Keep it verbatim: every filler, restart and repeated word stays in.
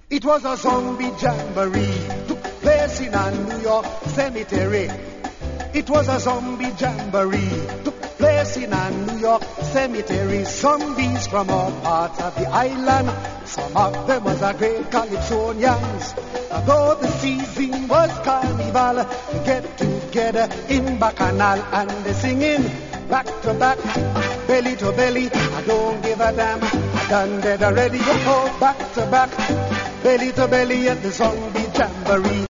It was a zombie jamboree, took place in a New York cemetery. It was a zombie jamboree, took place in a New York cemetery. Zombies from all parts of the island, some of them was a great Calypsonians. Though the season was carnival, they get together in Bacchanal and they singing back to back, belly to belly. I don't give a damn, I done dead already. Oh, back to back, belly to belly at the zombie jamboree.